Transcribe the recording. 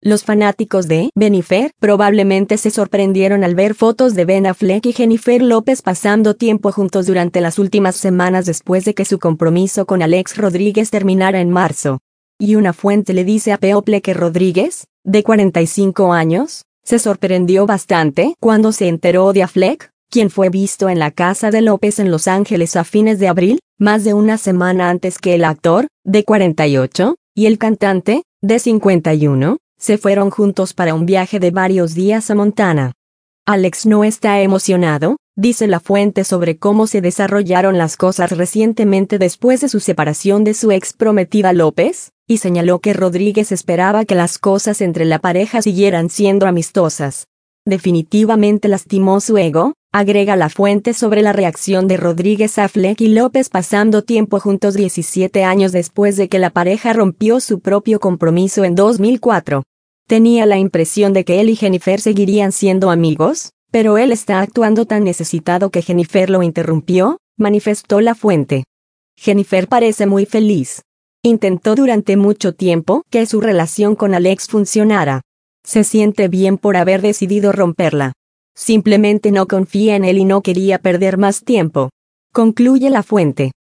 Los fanáticos de Bennifer probablemente se sorprendieron al ver fotos de Ben Affleck y Jennifer López pasando tiempo juntos durante las últimas semanas después de que su compromiso con Alex Rodríguez terminara en marzo. Y una fuente le dice a People que Rodríguez, de 45 años, se sorprendió bastante cuando se enteró de Affleck, quien fue visto en la casa de López en Los Ángeles a fines de abril, más de una semana antes que el actor, de 48, y el cantante, de 51, se fueron juntos para un viaje de varios días a Montana. Alex no está emocionado, dice la fuente sobre cómo se desarrollaron las cosas recientemente después de su separación de su ex prometida López, y señaló que Rodríguez esperaba que las cosas entre la pareja siguieran siendo amistosas. Definitivamente lastimó su ego, agrega la fuente sobre la reacción de Rodríguez a Affleck y López pasando tiempo juntos 17 años después de que la pareja rompió su propio compromiso en 2004. Tenía la impresión de que él y Jennifer seguirían siendo amigos, pero él está actuando tan necesitado que Jennifer lo interrumpió, manifestó la fuente. Jennifer parece muy feliz. Intentó durante mucho tiempo que su relación con Alex funcionara. Se siente bien por haber decidido romperla. Simplemente no confía en él y no quería perder más tiempo. Concluye la fuente.